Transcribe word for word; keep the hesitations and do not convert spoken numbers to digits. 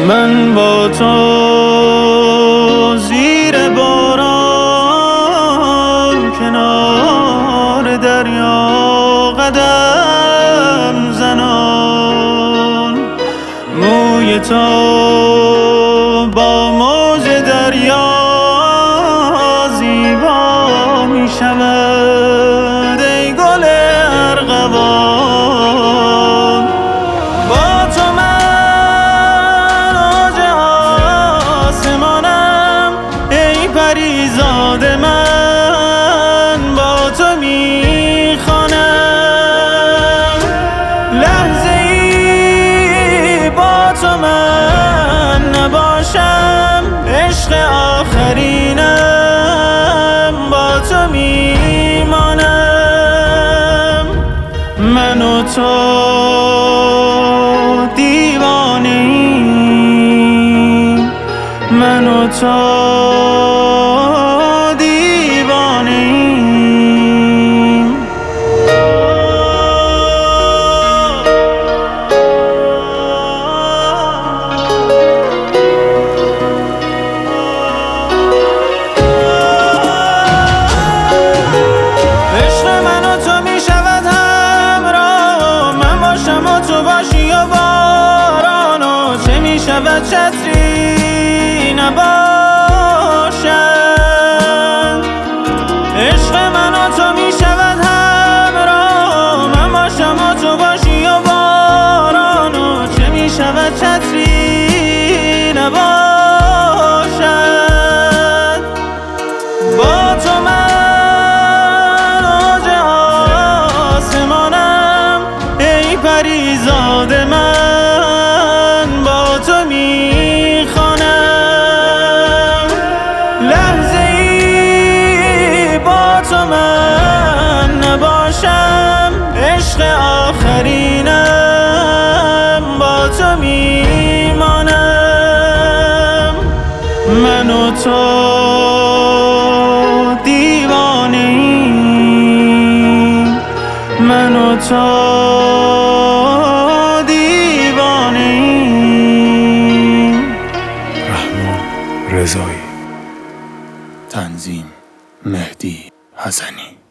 من با تو زیر باران کنار دریا قدم زنان، موی تو با موج دریا زیبا می شود ای گل ارغوان. با تو من اوج آسمانم ای پریزاد من، با تو می خوانم لحظه ای با تو من نباشم، عشق آخرینم با تو می مانم. من و تو دیوانه‌ایم، من و تو دیوانه‌ایم. عشق من و تو می شود همراه، من باشم و تو باشی و باران، و چه می شود چتری نباشد. عشق من و تو می شود همراه، من باشم و تو باشی و باران، و چه می شود چتری نباشد. با تو من اوج آسمانم ای پریزاد من، با تو می خوانم لحظه ای با تو من نباشم، عشق آخرینم با تو می مانم. من و تو دیوانه‌ایم، من و تو دیوانه‌ایم. رحمان رضایی. تنظیم مهدی حسنی.